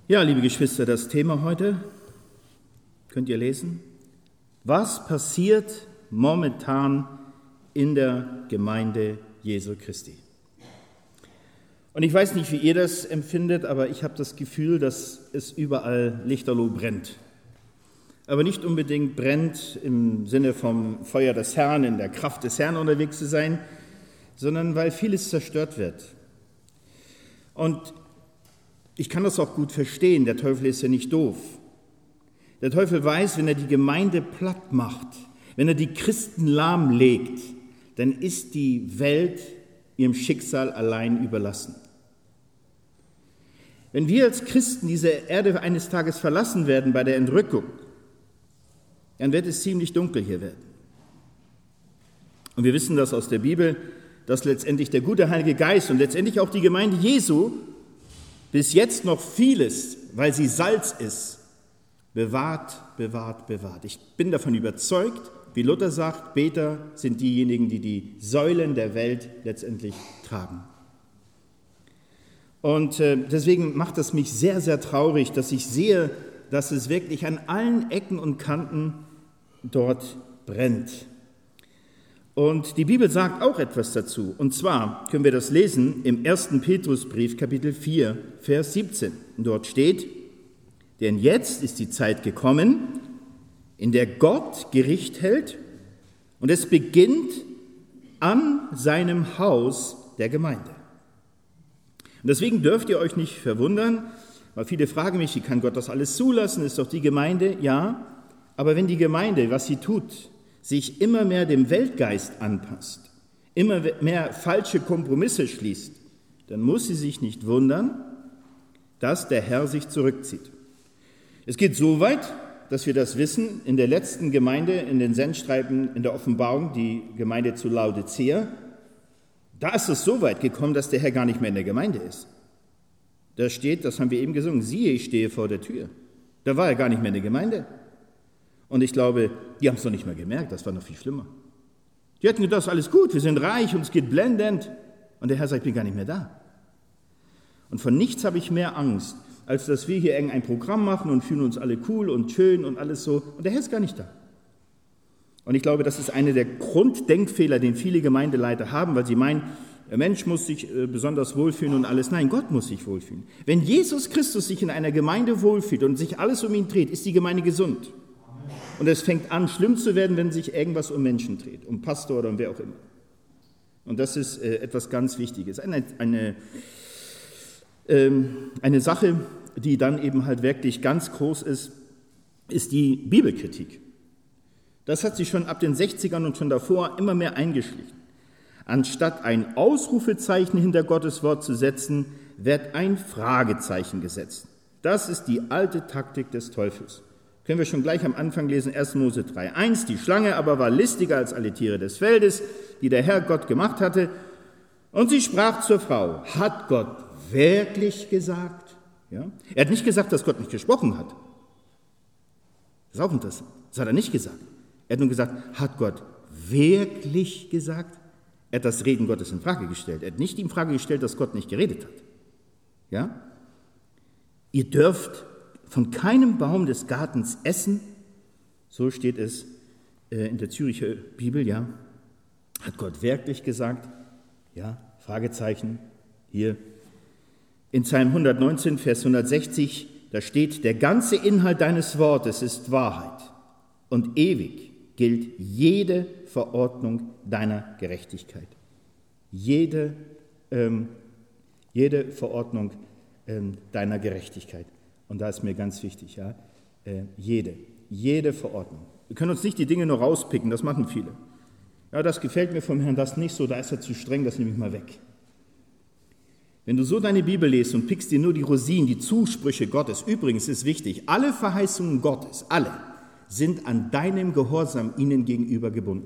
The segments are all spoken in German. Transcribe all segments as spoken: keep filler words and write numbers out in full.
Ja, liebe Geschwister, das Thema heute könnt ihr lesen. Was passiert momentan in der Gemeinde Jesu Christi? Und ich weiß nicht, wie ihr das empfindet, aber ich habe das Gefühl, dass es überall lichterloh brennt. Aber nicht unbedingt brennt im Sinne vom Feuer des Herrn, in der Kraft des Herrn unterwegs zu sein, sondern weil vieles zerstört wird. Und ich kann das auch gut verstehen, der Teufel ist ja nicht doof. Der Teufel weiß, wenn er die Gemeinde platt macht, wenn er die Christen lahmlegt, dann ist die Welt ihrem Schicksal allein überlassen. Wenn wir als Christen diese Erde eines Tages verlassen werden bei der Entrückung, dann wird es ziemlich dunkel hier werden. Und wir wissen das aus der Bibel, dass letztendlich der gute Heilige Geist und letztendlich auch die Gemeinde Jesu bis jetzt noch vieles, weil sie Salz ist, bewahrt, bewahrt, bewahrt. Ich bin davon überzeugt, wie Luther sagt, Beter sind diejenigen, die die Säulen der Welt letztendlich tragen. Und deswegen macht es mich sehr, sehr traurig, dass ich sehe, dass es wirklich an allen Ecken und Kanten dort brennt. Und die Bibel sagt auch etwas dazu. Und zwar können wir das lesen im ersten Petrusbrief, Kapitel vier, Vers siebzehn. Und dort steht, denn jetzt ist die Zeit gekommen, in der Gott Gericht hält, und es beginnt an seinem Haus der Gemeinde. Und deswegen dürft ihr euch nicht verwundern, weil viele fragen mich, wie kann Gott das alles zulassen? Ist doch die Gemeinde? Ja, aber wenn die Gemeinde, was sie tut, sich immer mehr dem Weltgeist anpasst, immer mehr falsche Kompromisse schließt, dann muss sie sich nicht wundern, dass der Herr sich zurückzieht. Es geht so weit, dass wir das wissen, in der letzten Gemeinde, in den Sendschreiben in der Offenbarung, die Gemeinde zu Laodicea, da ist es so weit gekommen, dass der Herr gar nicht mehr in der Gemeinde ist. Da steht, das haben wir eben gesungen, siehe, ich stehe vor der Tür. Da war er gar nicht mehr in der Gemeinde. Und ich glaube, die haben es noch nicht mal gemerkt, das war noch viel schlimmer. Die hätten gedacht, das ist alles gut, wir sind reich und es geht blendend. Und der Herr sagt, ich bin gar nicht mehr da. Und von nichts habe ich mehr Angst, als dass wir hier ein Programm machen und fühlen uns alle cool und schön und alles so. Und der Herr ist gar nicht da. Und ich glaube, das ist einer der Grunddenkfehler, den viele Gemeindeleiter haben, weil sie meinen, der Mensch muss sich besonders wohlfühlen und alles. Nein, Gott muss sich wohlfühlen. Wenn Jesus Christus sich in einer Gemeinde wohlfühlt und sich alles um ihn dreht, ist die Gemeinde gesund. Und es fängt an, schlimm zu werden, wenn sich irgendwas um Menschen dreht, um Pastor oder um wer auch immer. Und das ist äh, etwas ganz Wichtiges. Eine, eine, ähm, eine Sache, die dann eben halt wirklich ganz groß ist, ist die Bibelkritik. Das hat sich schon ab den sechzigern und schon davor immer mehr eingeschlichen. Anstatt ein Ausrufezeichen hinter Gottes Wort zu setzen, wird ein Fragezeichen gesetzt. Das ist die alte Taktik des Teufels. Können wir schon gleich am Anfang lesen, erster Mose drei eins. Die Schlange aber war listiger als alle Tiere des Feldes, die der Herr Gott gemacht hatte. Und sie sprach zur Frau, hat Gott wirklich gesagt? Ja? Er hat nicht gesagt, dass Gott nicht gesprochen hat. Das ist auch interessant. Das hat er nicht gesagt. Er hat nur gesagt, hat Gott wirklich gesagt? Er hat das Reden Gottes in Frage gestellt. Er hat nicht in Frage gestellt, dass Gott nicht geredet hat. Ja? Ihr dürft von keinem Baum des Gartens essen, so steht es äh, in der Züricher Bibel, ja. Hat Gott wirklich gesagt? Ja, Fragezeichen, hier. In Psalm hundertneunzehn, Vers hundertsechzig, da steht, der ganze Inhalt deines Wortes ist Wahrheit und ewig gilt jede Verordnung deiner Gerechtigkeit. Jede, ähm, jede Verordnung ähm, deiner Gerechtigkeit. Und da ist mir ganz wichtig, ja, äh, jede, jede Verordnung. Wir können uns nicht die Dinge nur rauspicken, das machen viele. Ja, das gefällt mir vom Herrn, das nicht so, da ist er zu streng, das nehme ich mal weg. Wenn du so deine Bibel liest und pickst dir nur die Rosinen, die Zusprüche Gottes, übrigens ist wichtig, alle Verheißungen Gottes, alle, sind an deinem Gehorsam ihnen gegenüber gebunden.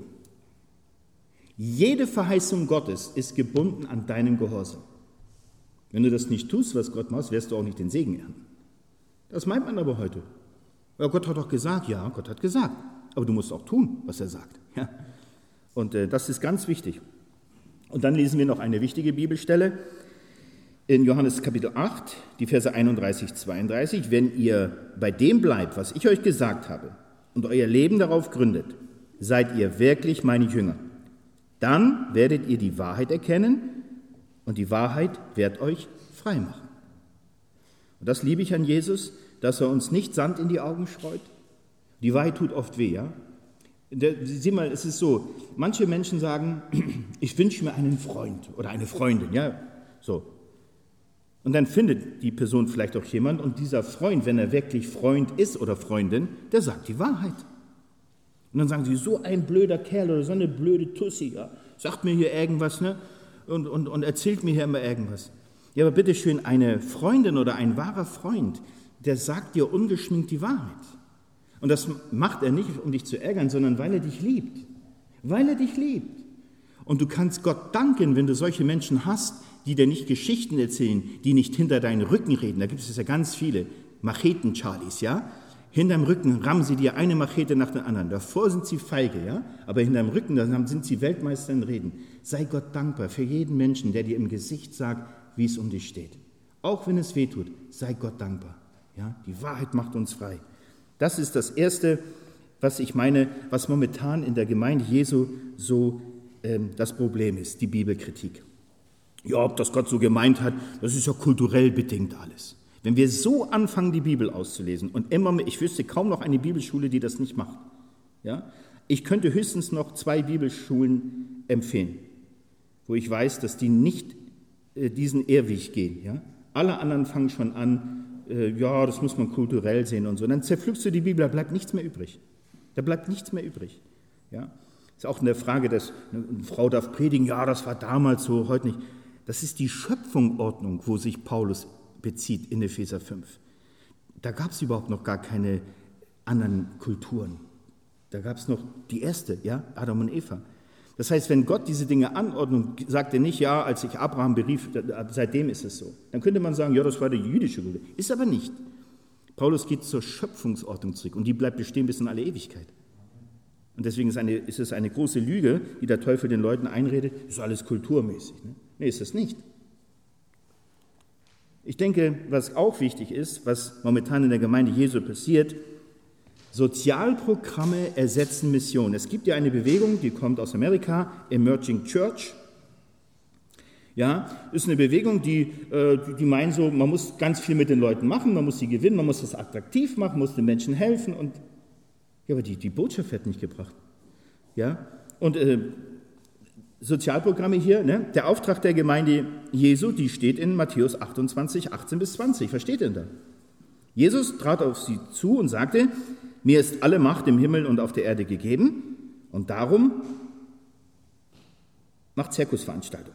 Jede Verheißung Gottes ist gebunden an deinem Gehorsam. Wenn du das nicht tust, was Gott macht, wirst du auch nicht den Segen ernten. Das meint man aber heute. Ja, Gott hat doch gesagt, ja, Gott hat gesagt. Aber du musst auch tun, was er sagt. Ja. Und äh, das ist ganz wichtig. Und dann lesen wir noch eine wichtige Bibelstelle. in Johannes Kapitel acht, die Verse einunddreißig, zweiunddreißig, wenn ihr bei dem bleibt, was ich euch gesagt habe, und euer Leben darauf gründet, seid ihr wirklich meine Jünger. Dann werdet ihr die Wahrheit erkennen und die Wahrheit wird euch frei machen. Und das liebe ich an Jesus, dass er uns nicht Sand in die Augen streut. Die Wahrheit tut oft weh, ja. Sieh mal, es ist so, manche Menschen sagen, ich wünsche mir einen Freund oder eine Freundin, ja, so. Und dann findet die Person vielleicht auch jemand und dieser Freund, wenn er wirklich Freund ist oder Freundin, der sagt die Wahrheit. Und dann sagen sie, so ein blöder Kerl oder so eine blöde Tussi, ja, sagt mir hier irgendwas, ne, und, und, und erzählt mir hier immer irgendwas. Ja, aber bitteschön, eine Freundin oder ein wahrer Freund, der sagt dir ungeschminkt die Wahrheit. Und das macht er nicht, um dich zu ärgern, sondern weil er dich liebt. Weil er dich liebt. Und du kannst Gott danken, wenn du solche Menschen hast, die dir nicht Geschichten erzählen, die nicht hinter deinen Rücken reden. Da gibt es ja ganz viele Macheten-Charlies, ja. Hinterm Rücken rammen sie dir eine Machete nach der anderen. Davor sind sie feige, ja. Aber hinterm Rücken, da sind sie Weltmeister in Reden. Sei Gott dankbar für jeden Menschen, der dir im Gesicht sagt, wie es um dich steht. Auch wenn es weh tut, sei Gott dankbar. Ja. Die Wahrheit macht uns frei. Das ist das Erste, was ich meine, was momentan in der Gemeinde Jesu so ähm, das Problem ist, die Bibelkritik. Ja, ob das Gott so gemeint hat, das ist ja kulturell bedingt alles. Wenn wir so anfangen, die Bibel auszulesen und immer mehr, ich wüsste kaum noch eine Bibelschule, die das nicht macht. Ja? Ich könnte höchstens noch zwei Bibelschulen empfehlen, wo ich weiß, dass die nicht äh, diesen Irrweg gehen. Ja? Alle anderen fangen schon an, äh, ja, das muss man kulturell sehen und so. Und dann zerpflückst du die Bibel, da bleibt nichts mehr übrig. Da bleibt nichts mehr übrig. Ja? Ist auch eine Frage, dass eine Frau darf predigen, ja, das war damals so, heute nicht. Das ist die Schöpfungsordnung, wo sich Paulus bezieht in Epheser fünf. Da gab es überhaupt noch gar keine anderen Kulturen. Da gab es noch die erste, ja, Adam und Eva. Das heißt, wenn Gott diese Dinge anordnet, sagt er nicht, ja, als ich Abraham berief, seitdem ist es so. Dann könnte man sagen, ja, das war die jüdische Kultur. Ist aber nicht. Paulus geht zur Schöpfungsordnung zurück und die bleibt bestehen bis in alle Ewigkeit. Und deswegen ist, eine, ist es eine große Lüge, die der Teufel den Leuten einredet, ist alles kulturmäßig. Ne? Nee, ist es nicht. Ich denke, was auch wichtig ist, was momentan in der Gemeinde Jesu passiert, Sozialprogramme ersetzen Mission. Es gibt ja eine Bewegung, die kommt aus Amerika, Emerging Church. Ja, ist eine Bewegung, die, die meint so, man muss ganz viel mit den Leuten machen, man muss sie gewinnen, man muss das attraktiv machen, muss den Menschen helfen. Und, ja, aber die, die Botschaft wird nicht gebracht. Ja, und äh, Sozialprogramme hier, ne? Der Auftrag der Gemeinde Jesu, die steht in Matthäus achtundzwanzig, achtzehn bis zwanzig. Was steht denn da? Jesus trat auf sie zu und sagte, mir ist alle Macht im Himmel und auf der Erde gegeben und darum macht Zirkusveranstaltung.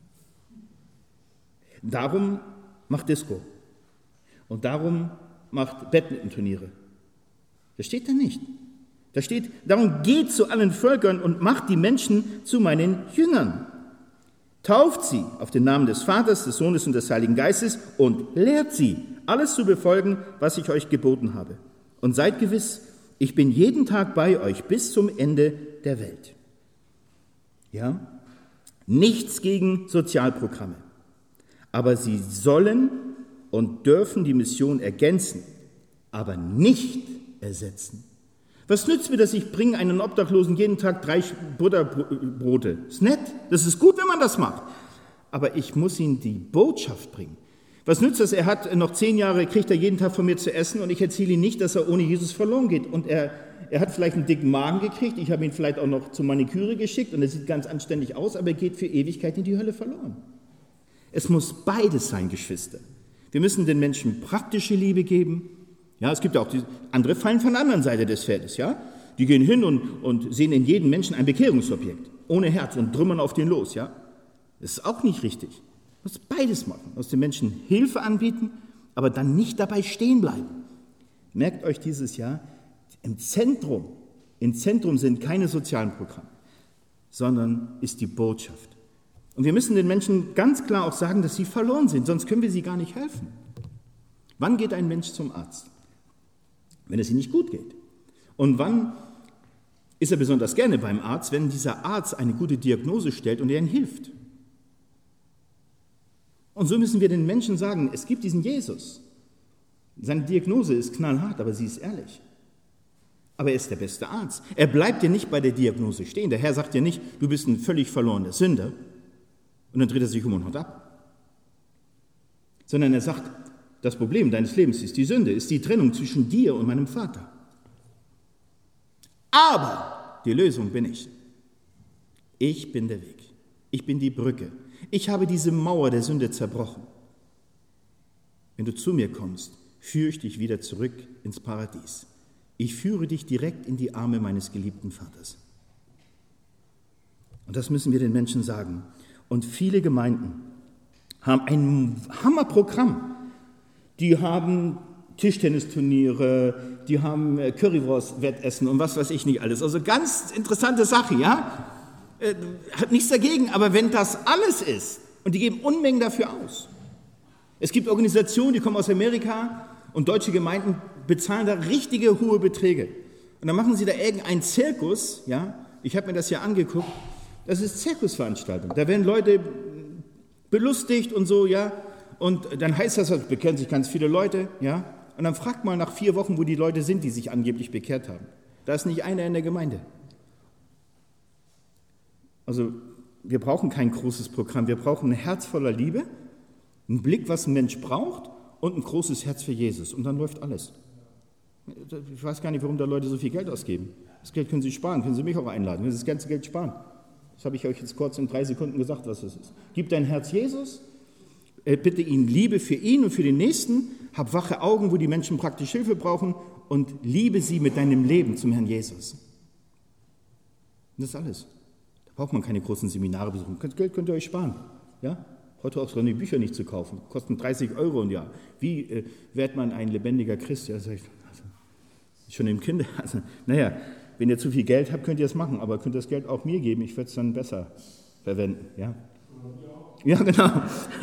Darum macht Disco und darum macht Badmintonturniere. Das steht da nicht. Da steht, darum geht zu allen Völkern und macht die Menschen zu meinen Jüngern. Tauft sie auf den Namen des Vaters, des Sohnes und des Heiligen Geistes und lehrt sie, alles zu befolgen, was ich euch geboten habe. Und seid gewiss, ich bin jeden Tag bei euch bis zum Ende der Welt. Ja? Nichts gegen Sozialprogramme. Aber sie sollen und dürfen die Mission ergänzen, aber nicht ersetzen. Was nützt mir das, ich bringe einen Obdachlosen jeden Tag drei Butterbrote? Ist nett, das ist gut, wenn man das macht. Aber ich muss ihm die Botschaft bringen. Was nützt das, er hat noch zehn Jahre, kriegt er jeden Tag von mir zu essen und ich erzähle ihm nicht, dass er ohne Jesus verloren geht. Und er, er hat vielleicht einen dicken Magen gekriegt, ich habe ihn vielleicht auch noch zur Maniküre geschickt und er sieht ganz anständig aus, aber er geht für Ewigkeit in die Hölle verloren. Es muss beides sein, Geschwister. Wir müssen den Menschen praktische Liebe geben. Ja, es gibt ja auch die, andere fallen von der anderen Seite des Feldes, ja. Die gehen hin und, und sehen in jedem Menschen ein Bekehrungsobjekt, ohne Herz und drümmern auf den los, ja. Das ist auch nicht richtig. Du musst beides machen. Du musst den Menschen Hilfe anbieten, aber dann nicht dabei stehen bleiben. Merkt euch dieses Jahr, im Zentrum, im Zentrum sind keine sozialen Programme, sondern ist die Botschaft. Und wir müssen den Menschen ganz klar auch sagen, dass sie verloren sind, sonst können wir sie gar nicht helfen. Wann geht ein Mensch zum Arzt? Wenn es ihm nicht gut geht. Und wann ist er besonders gerne beim Arzt, wenn dieser Arzt eine gute Diagnose stellt und er ihm hilft? Und so müssen wir den Menschen sagen, es gibt diesen Jesus. Seine Diagnose ist knallhart, aber sie ist ehrlich. Aber er ist der beste Arzt. Er bleibt dir nicht bei der Diagnose stehen. Der Herr sagt dir nicht, du bist ein völlig verlorener Sünder. Und dann dreht er sich um und haut ab. Sondern er sagt, das Problem deines Lebens ist die Sünde, ist die Trennung zwischen dir und meinem Vater. Aber die Lösung bin ich. Ich bin der Weg. Ich bin die Brücke. Ich habe diese Mauer der Sünde zerbrochen. Wenn du zu mir kommst, führe ich dich wieder zurück ins Paradies. Ich führe dich direkt in die Arme meines geliebten Vaters. Und das müssen wir den Menschen sagen. Und viele Gemeinden haben ein Hammerprogramm. Die haben Tischtennisturniere, die haben Currywurst-Wettessen und was weiß ich nicht alles. Also ganz interessante Sache, ja? Äh, hat nichts dagegen, aber wenn das alles ist, und die geben Unmengen dafür aus. Es gibt Organisationen, die kommen aus Amerika und deutsche Gemeinden bezahlen da richtige hohe Beträge. Und dann machen sie da irgendeinen Zirkus, ja? Ich habe mir das ja angeguckt, das ist Zirkusveranstaltung. Da werden Leute belustigt und so, ja? Und dann heißt das, es bekehren sich ganz viele Leute, ja? Und dann fragt mal nach vier Wochen, wo die Leute sind, die sich angeblich bekehrt haben. Da ist nicht einer in der Gemeinde. Also wir brauchen kein großes Programm, wir brauchen ein Herz voller Liebe, einen Blick, was ein Mensch braucht und ein großes Herz für Jesus. Und dann läuft alles. Ich weiß gar nicht, warum da Leute so viel Geld ausgeben. Das Geld können Sie sparen, können Sie mich auch einladen, können Sie das ganze Geld sparen. Das habe ich euch jetzt kurz in drei Sekunden gesagt, was das ist. Gib dein Herz Jesus, bitte ihn Liebe für ihn und für den Nächsten, hab wache Augen, wo die Menschen praktisch Hilfe brauchen und liebe sie mit deinem Leben zum Herrn Jesus. Das ist alles. Da braucht man keine großen Seminare besuchen. Das Geld könnt ihr euch sparen. Ja? Heute auch so die Bücher nicht zu kaufen. Kosten dreißig Euro im Jahr. Wie äh, wird man ein lebendiger Christ? Ja, sag ich, also, schon im Kinder. Also, naja, wenn ihr zu viel Geld habt, könnt ihr es machen, aber könnt ihr das Geld auch mir geben. Ich würde es dann besser verwenden. Ja, ja genau.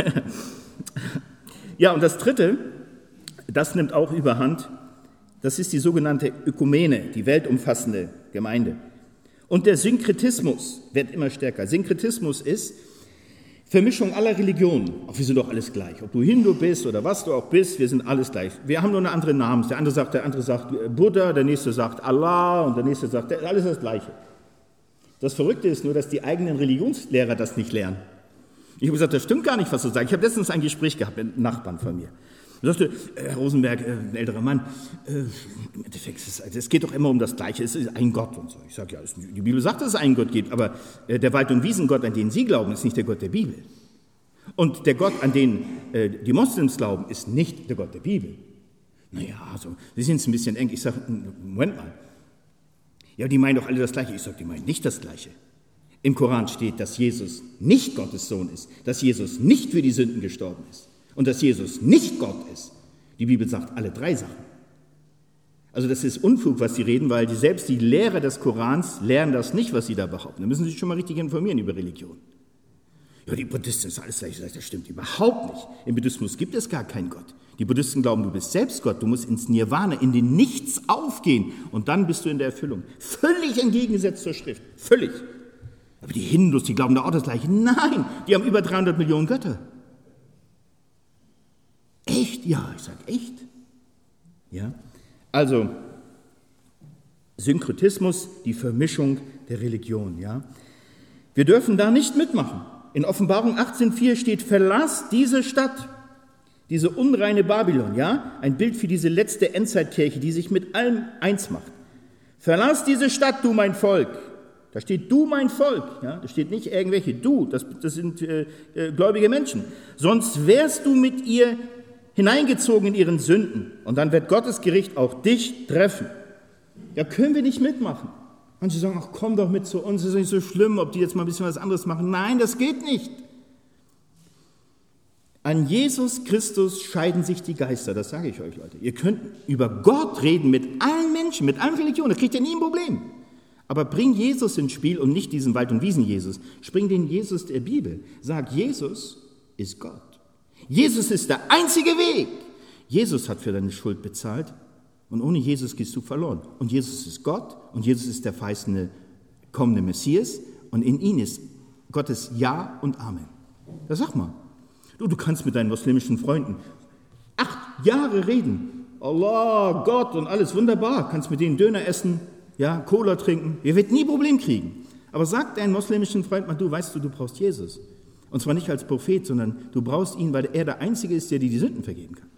Ja, und das Dritte, das nimmt auch überhand, das ist die sogenannte Ökumene, die weltumfassende Gemeinde. Und der Synkretismus wird immer stärker. Synkretismus ist Vermischung aller Religionen. Auch wir sind doch alles gleich. Ob du Hindu bist oder was du auch bist, wir sind alles gleich. Wir haben nur eine andere Namen. Der andere sagt, der andere sagt Buddha, der nächste sagt Allah und der nächste sagt, alles das Gleiche. Das Verrückte ist nur, dass die eigenen Religionslehrer das nicht lernen. Ich habe gesagt, das stimmt gar nicht, was du sagst. Ich habe letztens ein Gespräch gehabt mit einem Nachbarn von mir. Er sagte, Herr Rosenberg, äh, ein älterer Mann, äh, im Endeffekt, es, es geht doch immer um das Gleiche, es ist ein Gott und so. Ich sage, ja, es, die Bibel sagt, dass es einen Gott gibt, aber äh, der Wald- und Wiesengott, an den Sie glauben, ist nicht der Gott der Bibel. Und der Gott, an den äh, die Moslems glauben, ist nicht der Gott der Bibel. Naja, also, Sie sind es ein bisschen eng. Ich sage, Moment mal. Ja, die meinen doch alle das Gleiche. Ich sage, die meinen nicht das Gleiche. Im Koran steht, dass Jesus nicht Gottes Sohn ist, dass Jesus nicht für die Sünden gestorben ist. Und dass Jesus nicht Gott ist. Die Bibel sagt alle drei Sachen. Also das ist Unfug, was sie reden, weil die, selbst die Lehrer des Korans lernen das nicht, was sie da behaupten. Da müssen sie sich schon mal richtig informieren über Religion. Ja, die Buddhisten sind alles gleich. Das stimmt überhaupt nicht. Im Buddhismus gibt es gar keinen Gott. Die Buddhisten glauben, du bist selbst Gott. Du musst ins Nirvana, in den Nichts aufgehen. Und dann bist du in der Erfüllung. Völlig entgegengesetzt zur Schrift. Völlig. Aber die Hindus, die glauben da auch das Gleiche. Nein, die haben über dreihundert Millionen Götter. Echt? Ja, ich sage echt. Ja? Also, Synkretismus, die Vermischung der Religion. Ja? Wir dürfen da nicht mitmachen. In Offenbarung achtzehn vier steht, verlass diese Stadt, diese unreine Babylon, ja? Ein Bild für diese letzte Endzeitkirche, die sich mit allem eins macht. Verlass diese Stadt, du mein Volk. Da steht du mein Volk, ja? Da steht nicht irgendwelche, du, das, das sind äh, äh, gläubige Menschen. Sonst wärst du mit ihr hineingezogen in ihren Sünden und dann wird Gottes Gericht auch dich treffen. Ja, können wir nicht mitmachen. Manche sagen, ach komm doch mit zu uns, ist nicht so schlimm, ob die jetzt mal ein bisschen was anderes machen. Nein, das geht nicht. An Jesus Christus scheiden sich die Geister, das sage ich euch, Leute. Ihr könnt über Gott reden mit allen Menschen, mit allen Religionen, da kriegt ihr nie ein Problem. Aber bring Jesus ins Spiel und nicht diesen Wald- und Wiesen-Jesus. Bring den Jesus der Bibel. Sag, Jesus ist Gott. Jesus ist der einzige Weg. Jesus hat für deine Schuld bezahlt und ohne Jesus gehst du verloren. Und Jesus ist Gott und Jesus ist der verheißene kommende Messias und in ihn ist Gottes Ja und Amen. Das sag mal. Du, du kannst mit deinen muslimischen Freunden acht Jahre reden. Allah, Gott und alles wunderbar. Kannst mit denen Döner essen, ja, Cola trinken. Ihr werdet nie Problem kriegen. Aber sag deinen muslimischen Freund mal, du weißt du, du brauchst Jesus. Und zwar nicht als Prophet, sondern du brauchst ihn, weil er der Einzige ist, der dir die Sünden vergeben kann.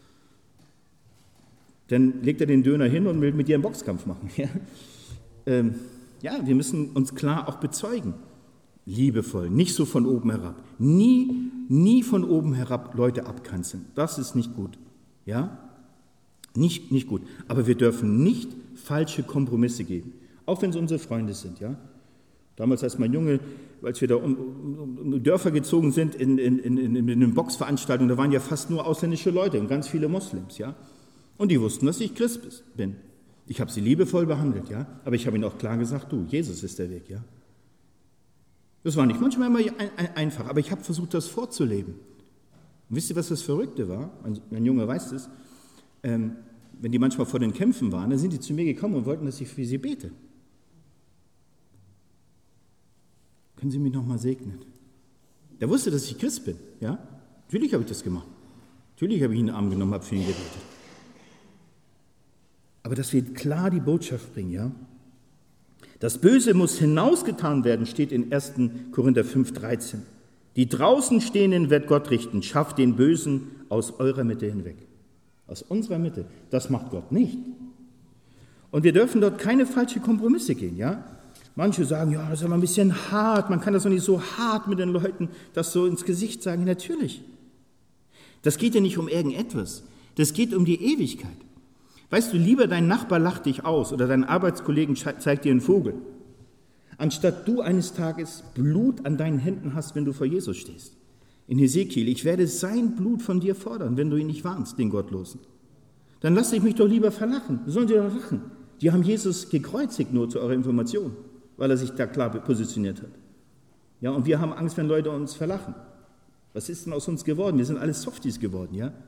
Dann legt er den Döner hin und will mit dir einen Boxkampf machen. Ja, ähm, ja wir müssen uns klar auch bezeugen. Liebevoll, nicht so von oben herab. Nie, nie von oben herab Leute abkanzeln. Das ist nicht gut. Ja? Nicht, nicht gut. Aber wir dürfen nicht falsche Kompromisse geben. Auch wenn es unsere Freunde sind. Ja? Damals als mein Junge, als wir da um, um, um Dörfer gezogen sind in, in, in, in, in einer Boxveranstaltung, da waren ja fast nur ausländische Leute und ganz viele Moslems. Ja? Und die wussten, dass ich Christ bin. Ich habe sie liebevoll behandelt. Ja? Aber ich habe ihnen auch klar gesagt, du, Jesus ist der Weg. Ja? Das war nicht manchmal immer ein, ein, einfach, aber ich habe versucht, das vorzuleben. Und wisst ihr, was das Verrückte war? Ein, ein Junge weiß es. Ähm, wenn die manchmal vor den Kämpfen waren, dann sind die zu mir gekommen und wollten, dass ich für sie bete. Können Sie mich noch mal segnen? Der wusste, dass ich Christ bin. Ja? Natürlich habe ich das gemacht. Natürlich habe ich ihn in den Arm genommen, habe für ihn gebetet. Aber dass wir klar die Botschaft bringen, ja? Das Böse muss hinausgetan werden, steht in ersten Korinther fünf, dreizehn. Die draußen Stehenden wird Gott richten. Schafft den Bösen aus eurer Mitte hinweg. Aus unserer Mitte. Das macht Gott nicht. Und wir dürfen dort keine falschen Kompromisse gehen. Ja? Manche sagen, ja, das ist aber ein bisschen hart. Man kann das doch nicht so hart mit den Leuten, das so ins Gesicht sagen. Natürlich. Das geht ja nicht um irgendetwas. Das geht um die Ewigkeit. Weißt du, lieber dein Nachbar lacht dich aus oder dein Arbeitskollegen zeigt dir einen Vogel, anstatt du eines Tages Blut an deinen Händen hast, wenn du vor Jesus stehst. In Hesekiel, ich werde sein Blut von dir fordern, wenn du ihn nicht warnst, den Gottlosen. Dann lass ich mich doch lieber verlachen. Sollen sie doch lachen? Die haben Jesus gekreuzigt, nur zu eurer Information, weil er sich da klar positioniert hat. Ja, und wir haben Angst, wenn Leute uns verlachen. Was ist denn aus uns geworden? Wir sind alles Softies geworden, ja?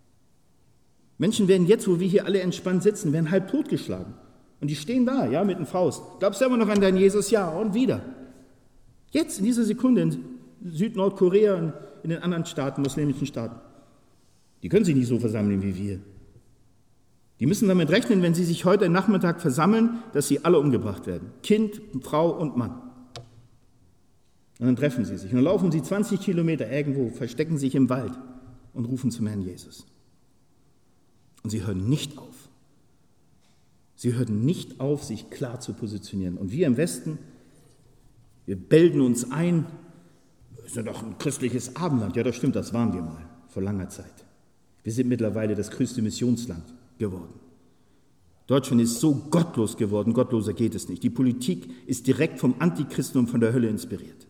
Menschen werden jetzt, wo wir hier alle entspannt sitzen, werden halb totgeschlagen. Und die stehen da, ja, mit einer Faust. Glaubst du immer noch an deinen Jesus? Ja, und wieder. Jetzt, in dieser Sekunde, in Süd-Nordkorea und in den anderen Staaten, muslimischen Staaten. Die können sich nicht so versammeln wie wir. Die müssen damit rechnen, wenn sie sich heute Nachmittag versammeln, dass sie alle umgebracht werden. Kind, Frau und Mann. Und dann treffen sie sich. Und dann laufen sie zwanzig Kilometer irgendwo, verstecken sich im Wald und rufen zum Herrn Jesus. Und sie hören nicht auf. Sie hören nicht auf, sich klar zu positionieren. Und wir im Westen, wir bilden uns ein, wir sind doch ein christliches Abendland. Ja, das stimmt, das waren wir mal, vor langer Zeit. Wir sind mittlerweile das größte Missionsland geworden. Deutschland ist so gottlos geworden, gottloser geht es nicht. Die Politik ist direkt vom Antichristen und von der Hölle inspiriert.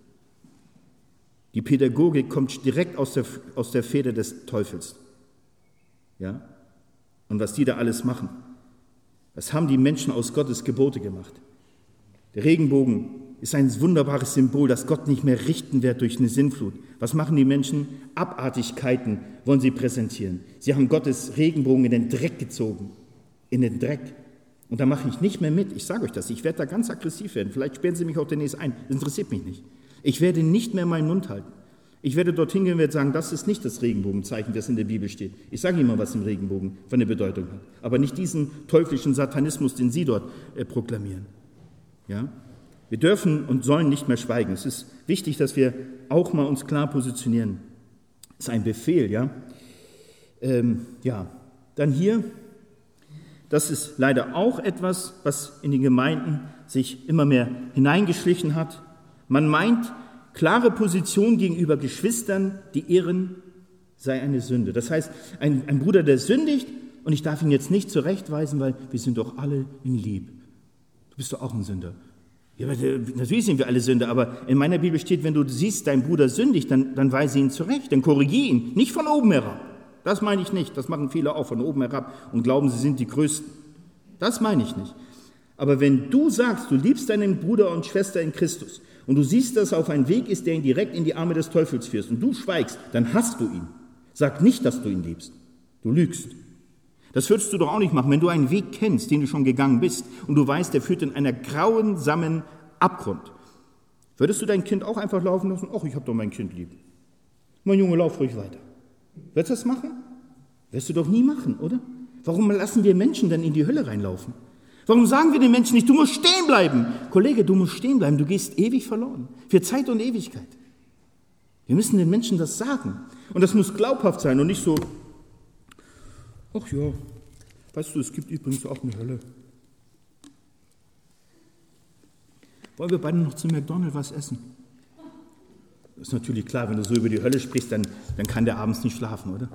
Die Pädagogik kommt direkt aus der, aus der Feder des Teufels. Ja? Und was die da alles machen, das haben die Menschen aus Gottes Gebote gemacht. Der Regenbogen ist ein wunderbares Symbol, dass Gott nicht mehr richten wird durch eine Sinnflut. Was machen die Menschen? Abartigkeiten wollen sie präsentieren. Sie haben Gottes Regenbogen in den Dreck gezogen, in den Dreck. Und da mache ich nicht mehr mit. Ich sage euch das, ich werde da ganz aggressiv werden. Vielleicht sperren sie mich auch demnächst ein. Das interessiert mich nicht. Ich werde nicht mehr meinen Mund halten. Ich werde dorthin gehen und werde sagen, das ist nicht das Regenbogenzeichen, das in der Bibel steht. Ich sage Ihnen mal, was im Regenbogen für eine Bedeutung hat. Aber nicht diesen teuflischen Satanismus, den Sie dort äh, proklamieren. Ja? Wir dürfen und sollen nicht mehr schweigen. Es ist wichtig, dass wir auch mal uns klar positionieren. Das ist ein Befehl, ja. Ähm, ja, dann hier, das ist leider auch etwas, was in den Gemeinden sich immer mehr hineingeschlichen hat. Man meint, klare Position gegenüber Geschwistern, die irren, sei eine Sünde. Das heißt, ein, ein Bruder, der sündigt, und ich darf ihn jetzt nicht zurechtweisen, weil wir sind doch alle in Lieb. Du bist doch auch ein Sünder. Ja, natürlich sind wir alle Sünder, aber in meiner Bibel steht, wenn du siehst, dein Bruder sündigt, dann, dann weise ihn zurecht, dann korrigiere ihn, nicht von oben herab. Das meine ich nicht, das machen viele auch von oben herab und glauben, sie sind die Größten. Das meine ich nicht. Aber wenn du sagst, du liebst deinen Bruder und Schwester in Christus, und du siehst, dass er auf einen Weg ist, der ihn direkt in die Arme des Teufels führt, und du schweigst, dann hasst du ihn. Sag nicht, dass du ihn liebst. Du lügst. Das würdest du doch auch nicht machen, wenn du einen Weg kennst, den du schon gegangen bist, und du weißt, der führt in einer grausamen Abgrund. Würdest du dein Kind auch einfach laufen lassen? Ach, ich habe doch mein Kind lieb. Mein Junge, lauf ruhig weiter. Willst du das machen? Wirst du doch nie machen, oder? Warum lassen wir Menschen dann in die Hölle reinlaufen? Warum sagen wir den Menschen nicht, du musst stehen bleiben? Kollege, du musst stehen bleiben, du gehst ewig verloren. Für Zeit und Ewigkeit. Wir müssen den Menschen das sagen. Und das muss glaubhaft sein und nicht so, ach ja, weißt du, es gibt übrigens auch eine Hölle. Wollen wir beide noch zu McDonald's was essen? Das ist natürlich klar, wenn du so über die Hölle sprichst, dann, dann kann der abends nicht schlafen, oder?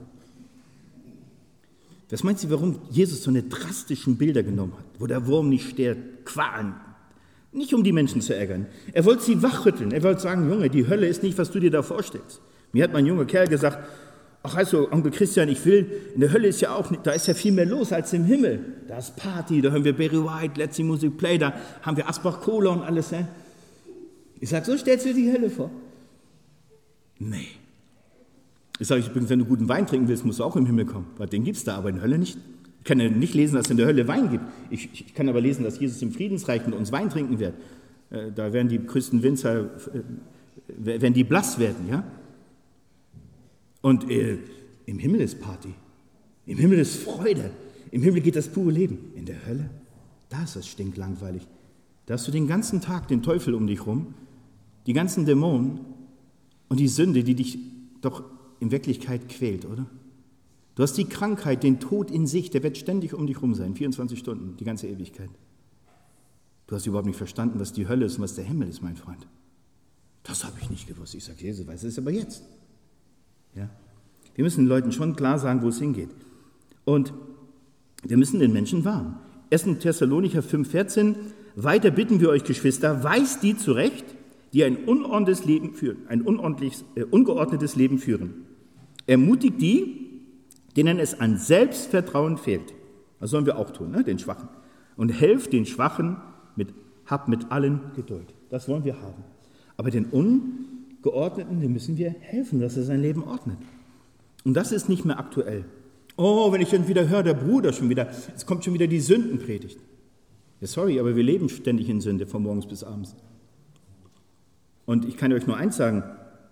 Was meint sie, warum Jesus so eine drastischen Bilder genommen hat, wo der Wurm nicht stirbt, Qualen? Nicht um die Menschen zu ärgern. Er wollte sie wachrütteln. Er wollte sagen, Junge, die Hölle ist nicht, was du dir da vorstellst. Mir hat mein junger Kerl gesagt, ach also, Onkel Christian, ich will, in der Hölle ist ja auch, da ist ja viel mehr los als im Himmel. Da ist Party, da hören wir Barry White, Let's See Music Play, da haben wir Asbach Cola und alles. Ne? Ich sage, so stellst du dir die Hölle vor? Nee. Ich sage, übrigens, wenn du guten Wein trinken willst, musst du auch im Himmel kommen. Weil den gibt es da, aber in der Hölle nicht. Ich kann ja nicht lesen, dass es in der Hölle Wein gibt. Ich, ich kann aber lesen, dass Jesus im Friedensreich mit uns Wein trinken wird. Äh, da werden die größten Winzer, äh, werden die blass werden, ja? Und äh, im Himmel ist Party. Im Himmel ist Freude. Im Himmel geht das pure Leben. In der Hölle, da ist es stinklangweilig. Da hast du den ganzen Tag den Teufel um dich rum, die ganzen Dämonen und die Sünde, die dich doch in Wirklichkeit quält, oder? Du hast die Krankheit, den Tod in sich, der wird ständig um dich rum sein, vierundzwanzig Stunden, die ganze Ewigkeit. Du hast überhaupt nicht verstanden, was die Hölle ist und was der Himmel ist, mein Freund. Das habe ich nicht gewusst. Ich sage, Jesus weiß es aber jetzt. Ja? Wir müssen den Leuten schon klar sagen, wo es hingeht. Und wir müssen den Menschen warnen. erster Thessalonicher fünf vierzehn, weiter bitten wir euch, Geschwister, weist die zurecht, die ein unordentliches Leben führen, ein unordentliches, äh, ungeordnetes Leben führen. Ermutigt die, denen es an Selbstvertrauen fehlt. Das sollen wir auch tun, ne? Den Schwachen. Und helft den Schwachen, mit, habt mit allen Geduld. Das wollen wir haben. Aber den Ungeordneten, dem müssen wir helfen, dass er sein Leben ordnet. Und das ist nicht mehr aktuell. Oh, wenn ich dann wieder höre, der Bruder schon wieder, es kommt schon wieder die Sündenpredigt. Ja, sorry, aber wir leben ständig in Sünde, von morgens bis abends. Und ich kann euch nur eins sagen,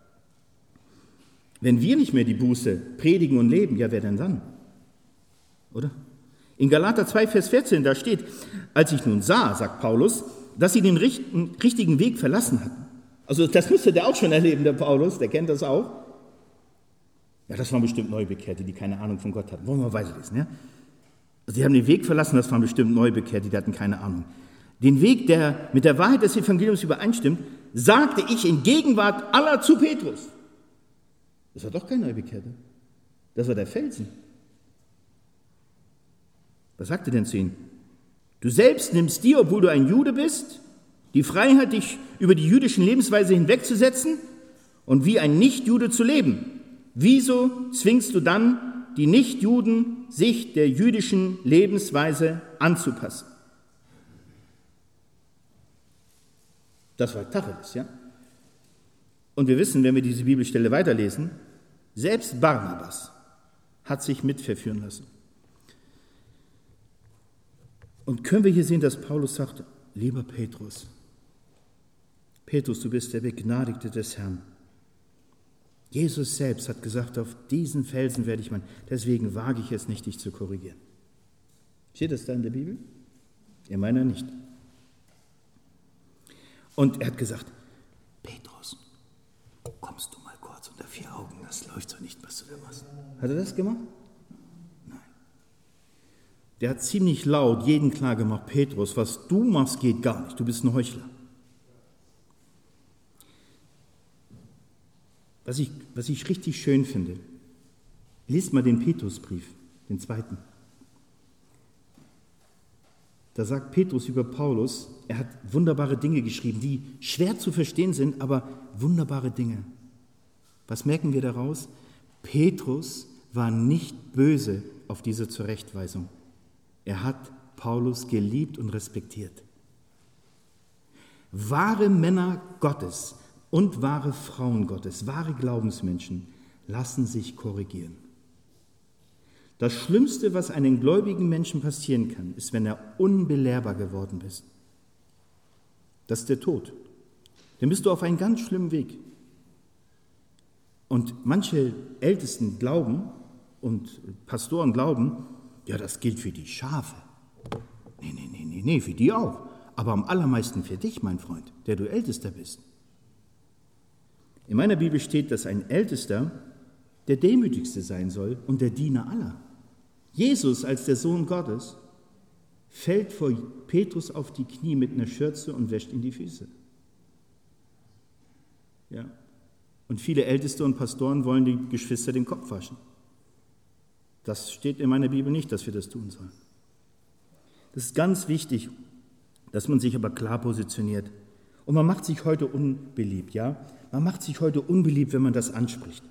wenn wir nicht mehr die Buße predigen und leben, ja, wer denn dann? Oder? In Galater zwei, Vers vierzehn, da steht, als ich nun sah, sagt Paulus, dass sie den richtigen Weg verlassen hatten. Also das müsste der auch schon erleben, der Paulus, der kennt das auch. Ja, das waren bestimmt Neubekehrte, die keine Ahnung von Gott hatten. Wollen wir mal weiterlesen, ja? Also sie haben den Weg verlassen, das waren bestimmt Neubekehrte, die hatten keine Ahnung. Den Weg, der mit der Wahrheit des Evangeliums übereinstimmt, sagte ich in Gegenwart aller zu Petrus. Das war doch kein Neubekehrter. Das war der Felsen. Was sagte denn zu ihnen? Du selbst nimmst dir, obwohl du ein Jude bist, die Freiheit, dich über die jüdischen Lebensweise hinwegzusetzen und wie ein Nichtjude zu leben. Wieso zwingst du dann die Nichtjuden, sich der jüdischen Lebensweise anzupassen? Das war Tacheles, ja? Und wir wissen, wenn wir diese Bibelstelle weiterlesen, selbst Barnabas hat sich mitverführen lassen. Und können wir hier sehen, dass Paulus sagt, lieber Petrus, Petrus, du bist der Begnadigte des Herrn. Jesus selbst hat gesagt, auf diesen Felsen werde ich meinen, deswegen wage ich es nicht, dich zu korrigieren. Steht das da in der Bibel? Ja, meiner nicht. Und er hat gesagt, Petrus, kommst du mal kurz unter vier Augen, das läuft so nicht, was du da machst. Hat er das gemacht? Nein. Der hat ziemlich laut jeden klar gemacht, Petrus, was du machst, geht gar nicht, du bist ein Heuchler. Was ich, was ich richtig schön finde, lest mal den Petrusbrief, den zweiten. Da sagt Petrus über Paulus, er hat wunderbare Dinge geschrieben, die schwer zu verstehen sind, aber wunderbare Dinge. Was merken wir daraus? Petrus war nicht böse auf diese Zurechtweisung. Er hat Paulus geliebt und respektiert. Wahre Männer Gottes und wahre Frauen Gottes, wahre Glaubensmenschen lassen sich korrigieren. Das Schlimmste, was einem gläubigen Menschen passieren kann, ist, wenn er unbelehrbar geworden ist. Das ist der Tod. Dann bist du auf einem ganz schlimmen Weg. Und manche Ältesten glauben und Pastoren glauben, ja, das gilt für die Schafe. Nee, nee, nee, nee, nee, für die auch. Aber am allermeisten für dich, mein Freund, der du Ältester bist. In meiner Bibel steht, dass ein Ältester der Demütigste sein soll und der Diener aller. Jesus als der Sohn Gottes fällt vor Petrus auf die Knie mit einer Schürze und wäscht ihm die Füße. Ja. Und viele Älteste und Pastoren wollen die Geschwister den Kopf waschen. Das steht in meiner Bibel nicht, dass wir das tun sollen. Das ist ganz wichtig, dass man sich aber klar positioniert. Und man macht sich heute unbeliebt, ja? Man macht sich heute unbeliebt, wenn man das anspricht.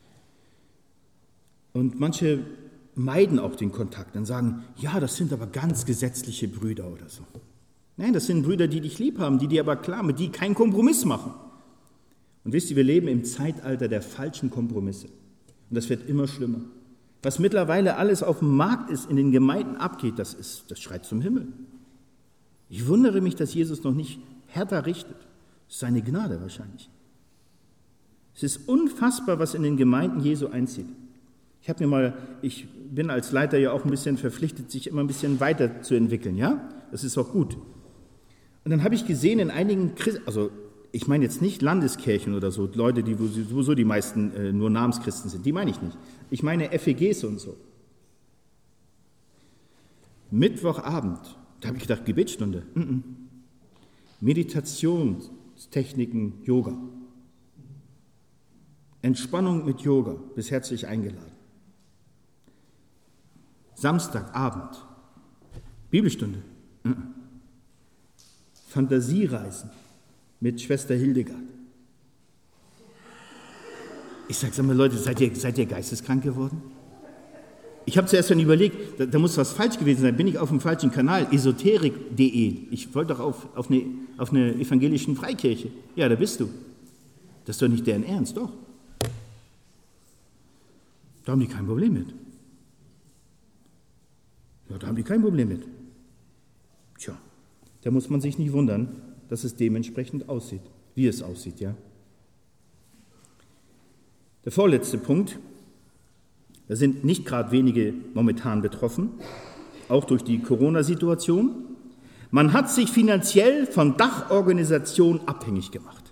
Und manche meiden auch den Kontakt und sagen, ja, das sind aber ganz gesetzliche Brüder oder so. Nein, das sind Brüder, die dich lieb haben, die dir aber klar, mit die keinen Kompromiss machen. Und wisst ihr, wir leben im Zeitalter der falschen Kompromisse. Und das wird immer schlimmer. Was mittlerweile alles auf dem Markt ist, in den Gemeinden abgeht, das ist, das schreit zum Himmel. Ich wundere mich, dass Jesus noch nicht härter richtet. Das ist seine Gnade wahrscheinlich. Es ist unfassbar, was in den Gemeinden Jesu einzieht. Ich habe mir mal, ich bin als Leiter ja auch ein bisschen verpflichtet, sich immer ein bisschen weiterzuentwickeln, ja? Das ist auch gut. Und dann habe ich gesehen, in einigen Christen, also ich meine jetzt nicht Landeskirchen oder so, Leute, die sowieso die meisten äh, nur Namenschristen sind, die meine ich nicht. Ich meine F E Gs und so. Mittwochabend, da habe ich gedacht, Gebetsstunde. Mm-mm. Meditationstechniken, Yoga. Entspannung mit Yoga, bist herzlich eingeladen. Samstagabend, Bibelstunde. Mm-mm. Fantasiereisen mit Schwester Hildegard. Ich sage, sag mal Leute, seid ihr, seid ihr geisteskrank geworden? Ich habe zuerst dann überlegt, da, da muss was falsch gewesen sein, bin ich auf dem falschen Kanal, esoterik punkt de. Ich wollte doch auf, auf, eine, auf eine evangelischen Freikirche. Ja, da bist du. Das ist doch nicht deren Ernst, doch. Da haben die kein Problem mit. Ja, da haben die kein Problem mit. Tja, da muss man sich nicht wundern, dass es dementsprechend aussieht, wie es aussieht, ja. Der vorletzte Punkt, da sind nicht gerade wenige momentan betroffen, auch durch die Corona-Situation. Man hat sich finanziell von Dachorganisationen abhängig gemacht.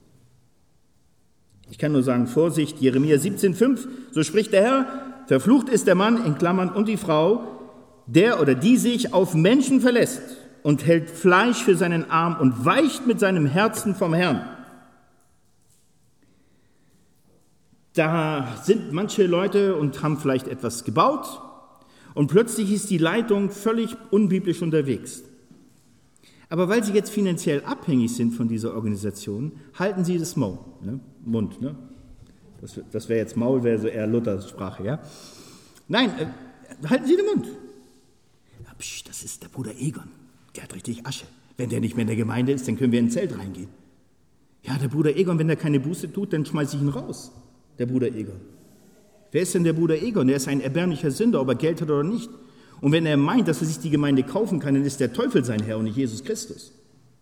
Ich kann nur sagen, Vorsicht, Jeremia siebzehn fünf, so spricht der Herr, verflucht ist der Mann, in Klammern, und die Frau, der oder die sich auf Menschen verlässt und hält Fleisch für seinen Arm und weicht mit seinem Herzen vom Herrn. Da sind manche Leute und haben vielleicht etwas gebaut und plötzlich ist die Leitung völlig unbiblisch unterwegs. Aber weil sie jetzt finanziell abhängig sind von dieser Organisation, halten sie das Maul, ne? Mund. Ne? Das, das wäre jetzt Maul, wäre so eher Luthersprache, ja? Nein, äh, halten sie den Mund. Ja, psch, das ist der Bruder Egon, der hat richtig Asche. Wenn der nicht mehr in der Gemeinde ist, dann können wir in ein Zelt reingehen. Ja, der Bruder Egon, wenn der keine Buße tut, dann schmeiße ich ihn raus. Der Bruder Egon. Wer ist denn der Bruder Egon? Der ist ein erbärmlicher Sünder, ob er Geld hat oder nicht. Und wenn er meint, dass er sich die Gemeinde kaufen kann, dann ist der Teufel sein Herr und nicht Jesus Christus.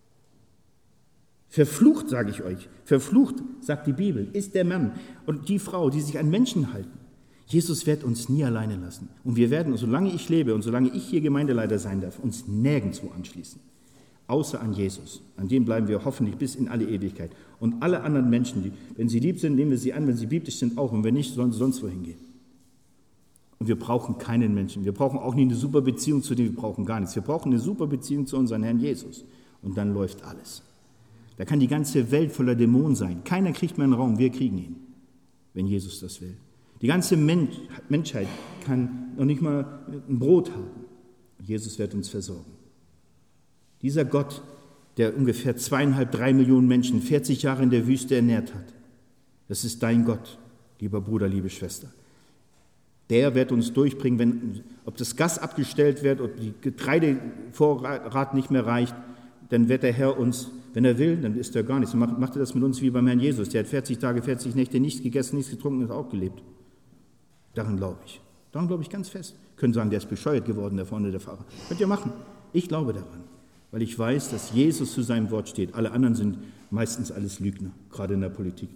Verflucht, sage ich euch, verflucht, sagt die Bibel, ist der Mann und die Frau, die sich an Menschen halten. Jesus wird uns nie alleine lassen. Und wir werden, solange ich lebe und solange ich hier Gemeindeleiter sein darf, uns nirgendwo anschließen. Außer an Jesus. An dem bleiben wir hoffentlich bis in alle Ewigkeit. Und alle anderen Menschen, die, wenn sie lieb sind, nehmen wir sie an, wenn sie biblisch sind, auch. Und wenn nicht, sollen sie sonst wohin gehen. Und wir brauchen keinen Menschen. Wir brauchen auch nicht eine super Beziehung zu dem, wir brauchen gar nichts. Wir brauchen eine super Beziehung zu unserem Herrn Jesus. Und dann läuft alles. Da kann die ganze Welt voller Dämonen sein. Keiner kriegt mehr einen Raum, wir kriegen ihn, wenn Jesus das will. Die ganze Mensch, Menschheit kann noch nicht mal ein Brot haben. Jesus wird uns versorgen. Dieser Gott, der ungefähr zweieinhalb, drei Millionen Menschen vierzig Jahre in der Wüste ernährt hat, das ist dein Gott, lieber Bruder, liebe Schwester. Der wird uns durchbringen, wenn, ob das Gas abgestellt wird, ob die Getreidevorrat nicht mehr reicht, dann wird der Herr uns, wenn er will, dann ist er gar nichts. Dann macht, macht er das mit uns wie beim Herrn Jesus. Der hat vierzig Tage, vierzig Nächte nichts gegessen, nichts getrunken, ist auch gelebt. Daran glaube ich. Daran glaube ich ganz fest. Können sagen, der ist bescheuert geworden, da vorne der Fahrer. Könnt ihr machen. Ich glaube daran. Weil ich weiß, dass Jesus zu seinem Wort steht. Alle anderen sind meistens alles Lügner, gerade in der Politik.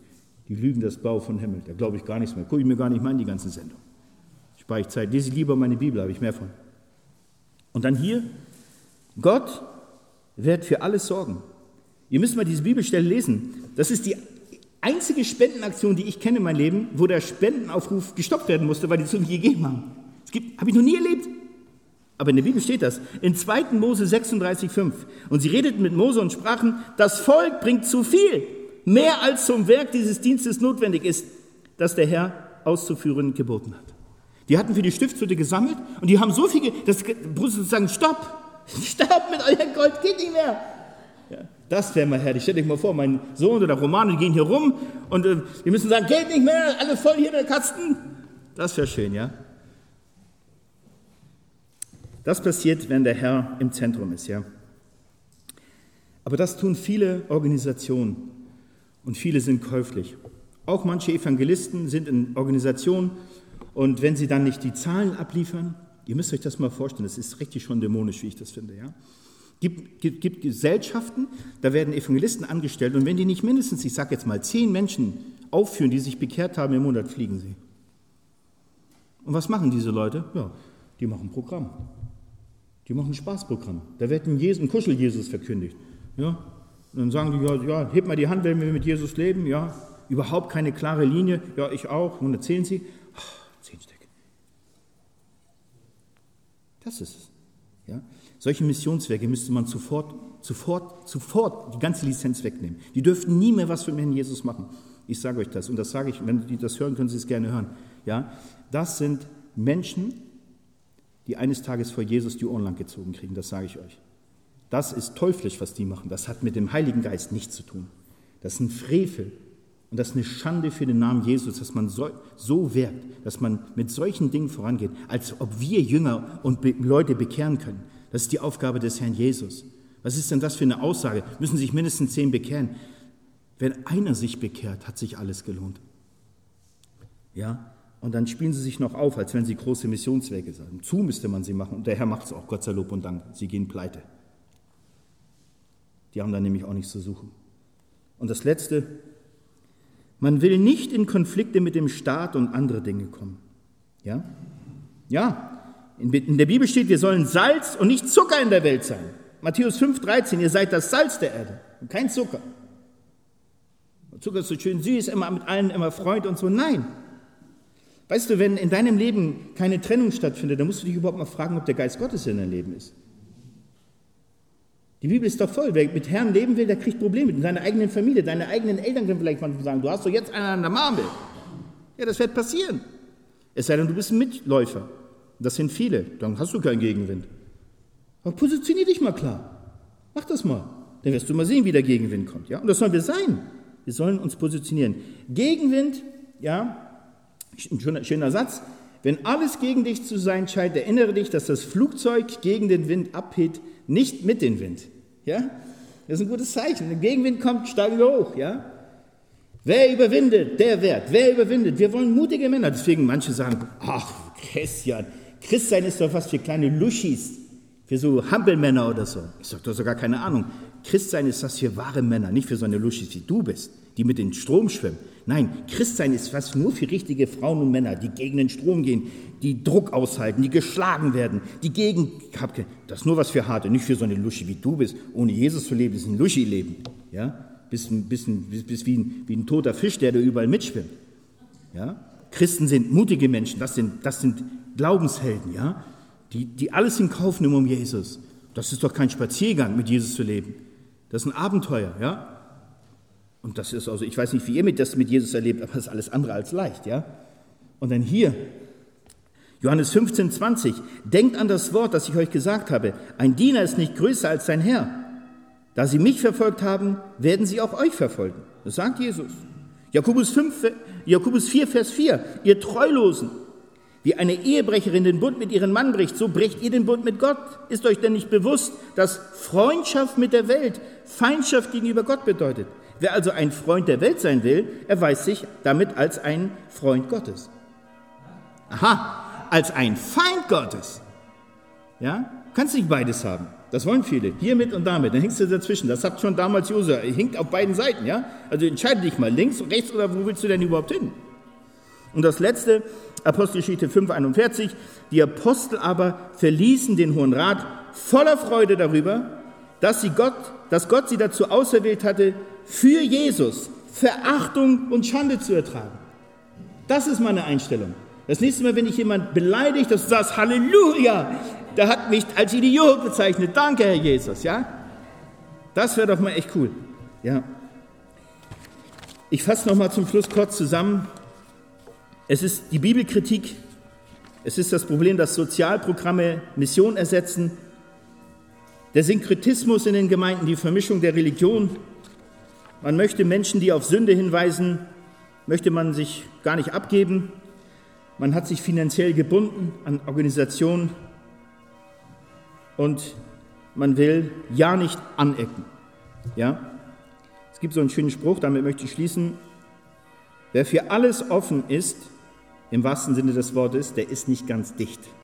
Die Lügen, das Blau von Himmel. Da glaube ich gar nichts mehr. Gucke ich mir gar nicht mal an, die ganzen Sendungen. Spare ich Zeit. Lese ich lieber meine Bibel, habe ich mehr von. Und dann hier, Gott wird für alles sorgen. Ihr müsst mal diese Bibelstelle lesen. Das ist die einzige Spendenaktion, die ich kenne in meinem Leben, wo der Spendenaufruf gestoppt werden musste, weil die zu viel gegeben haben. Das gibt, habe ich noch nie erlebt. Aber in der Bibel steht das. In zweiten Mose sechsunddreißig, fünf. Und sie redeten mit Mose und sprachen, das Volk bringt zu viel, mehr als zum Werk dieses Dienstes notwendig ist, das der Herr auszuführen geboten hat. Die hatten für die Stiftshütte gesammelt und die haben so viel, das muss sagen, stopp, stopp mit eurem Gold, geht nicht mehr. Ja, das wäre mal herrlich. Stell dich mal vor, mein Sohn oder Romane, die gehen hier rum und äh, die müssen sagen, geht nicht mehr, alle voll hier in der Kasten. Das wäre schön, ja. Das passiert, wenn der Herr im Zentrum ist, ja. Aber das tun viele Organisationen und viele sind käuflich. Auch manche Evangelisten sind in Organisationen und wenn sie dann nicht die Zahlen abliefern, ihr müsst euch das mal vorstellen, das ist richtig schon dämonisch, wie ich das finde, ja. Gibt, gibt, gibt Gesellschaften, da werden Evangelisten angestellt und wenn die nicht mindestens, ich sage jetzt mal, zehn Menschen aufführen, die sich bekehrt haben, im Monat fliegen sie. Und was machen diese Leute? Ja, die machen Programm. Die machen ein Spaßprogramm. Da wird ein, Jesus, ein Kuschel-Jesus verkündigt. Ja? Und dann sagen die, ja, ja, hebt mal die Hand, wenn wir mit Jesus leben. Ja, überhaupt keine klare Linie. Ja, ich auch. Und erzählen sie. Oh, zehn Stück. Das ist es. Ja? Solche Missionswerke müsste man sofort, sofort, sofort die ganze Lizenz wegnehmen. Die dürften nie mehr was für den Herrn Jesus machen. Ich sage euch das. Und das sage ich, wenn die das hören, können Sie es gerne hören. Ja? Das sind Menschen, die eines Tages vor Jesus die Ohren lang gezogen kriegen, das sage ich euch. Das ist teuflisch, was die machen. Das hat mit dem Heiligen Geist nichts zu tun. Das ist ein Frevel und das ist eine Schande für den Namen Jesus, dass man so, so wirkt, dass man mit solchen Dingen vorangeht, als ob wir Jünger und Be- Leute bekehren können. Das ist die Aufgabe des Herrn Jesus. Was ist denn das für eine Aussage? Müssen sich mindestens zehn bekehren. Wenn einer sich bekehrt, hat sich alles gelohnt. Ja? Und dann spielen sie sich noch auf, als wenn sie große Missionswege sagen. Zu müsste man sie machen. Und der Herr macht es auch, Gott sei Lob und Dank. Sie gehen pleite. Die haben da nämlich auch nichts zu suchen. Und das Letzte, man will nicht in Konflikte mit dem Staat und andere Dinge kommen. Ja? Ja, in der Bibel steht, wir sollen Salz und nicht Zucker in der Welt sein. Matthäus fünf, dreizehn, ihr seid das Salz der Erde und kein Zucker. Zucker ist so schön süß, immer mit allen immer Freund und so. Nein. Weißt du, wenn in deinem Leben keine Trennung stattfindet, dann musst du dich überhaupt mal fragen, ob der Geist Gottes in deinem Leben ist. Die Bibel ist doch voll. Wer mit Herrn leben will, der kriegt Probleme. In deiner eigenen Familie, deine eigenen Eltern können vielleicht manchmal sagen, du hast doch jetzt einen an der Marmel. Ja, das wird passieren. Es sei denn, du bist ein Mitläufer. Das sind viele. Dann hast du keinen Gegenwind. Aber positionier dich mal klar. Mach das mal. Dann wirst du mal sehen, wie der Gegenwind kommt. Ja? Und das sollen wir sein. Wir sollen uns positionieren. Gegenwind, ja, ein schöner, schöner Satz. Wenn alles gegen dich zu sein scheint, erinnere dich, dass das Flugzeug gegen den Wind abhebt, nicht mit dem Wind. Ja? Das ist ein gutes Zeichen. Wenn der Gegenwind kommt, steigen wir hoch. Ja? Wer überwindet, der wird. Wer überwindet? Wir wollen mutige Männer. Deswegen manche sagen, ach Christian, Christsein ist doch was für kleine Luschis, für so Hampelmänner oder so. Ich sage, du hast doch gar keine Ahnung. Christsein ist was für wahre Männer, nicht für so eine Luschis wie du bist, die mit dem Strom schwimmen. Nein, Christsein ist was nur für richtige Frauen und Männer, die gegen den Strom gehen, die Druck aushalten, die geschlagen werden, die gegen... Das ist nur was für Harte, nicht für so eine Luschi wie du bist. Ohne Jesus zu leben, ist ein Luschi-Leben. Ja? Bist, bist, bist, bist wie, ein, wie ein toter Fisch, der da überall mitschwimmt. Ja? Christen sind mutige Menschen, das sind, das sind Glaubenshelden, ja? die, die alles in Kauf nehmen um Jesus. Das ist doch kein Spaziergang, mit Jesus zu leben. Das ist ein Abenteuer, ja. Und das ist also, ich weiß nicht, wie ihr mit das mit Jesus erlebt, aber das ist alles andere als leicht, ja. Und dann hier, Johannes fünfzehn, zwanzig, denkt an das Wort, das ich euch gesagt habe. Ein Diener ist nicht größer als sein Herr. Da sie mich verfolgt haben, werden sie auch euch verfolgen. Das sagt Jesus. Jakobus, fünf, Jakobus vier, Vers vier, ihr Treulosen, wie eine Ehebrecherin den Bund mit ihrem Mann bricht, so brecht ihr den Bund mit Gott. Ist euch denn nicht bewusst, dass Freundschaft mit der Welt Feindschaft gegenüber Gott bedeutet? Wer also ein Freund der Welt sein will, erweist sich damit als ein Freund Gottes. Aha, als ein Feind Gottes. Ja? Kannst nicht beides haben. Das wollen viele. Hiermit und damit. Dann hängst du dazwischen. Das hat schon damals Josua. Er hinkt auf beiden Seiten. Ja? Also entscheide dich mal. Links, rechts oder wo willst du denn überhaupt hin? Und das letzte, Apostelgeschichte fünf einundvierzig. Die Apostel aber verließen den Hohen Rat voller Freude darüber, dass, sie Gott, dass Gott sie dazu auserwählt hatte, für Jesus Verachtung und Schande zu ertragen. Das ist meine Einstellung. Das nächste Mal, wenn ich jemand beleidigt, dass du sagst, Halleluja, der hat mich als Idiot bezeichnet. Danke, Herr Jesus. Ja? Das wäre doch mal echt cool. Ja. Ich fasse noch mal zum Schluss kurz zusammen. Es ist die Bibelkritik, es ist das Problem, dass Sozialprogramme Mission ersetzen, der Synkretismus in den Gemeinden, die Vermischung der Religion. Man möchte Menschen, die auf Sünde hinweisen, möchte man sich gar nicht abgeben. Man hat sich finanziell gebunden an Organisationen und man will ja nicht anecken. Ja? Es gibt so einen schönen Spruch, damit möchte ich schließen. Wer für alles offen ist, im wahrsten Sinne des Wortes, der ist nicht ganz dicht.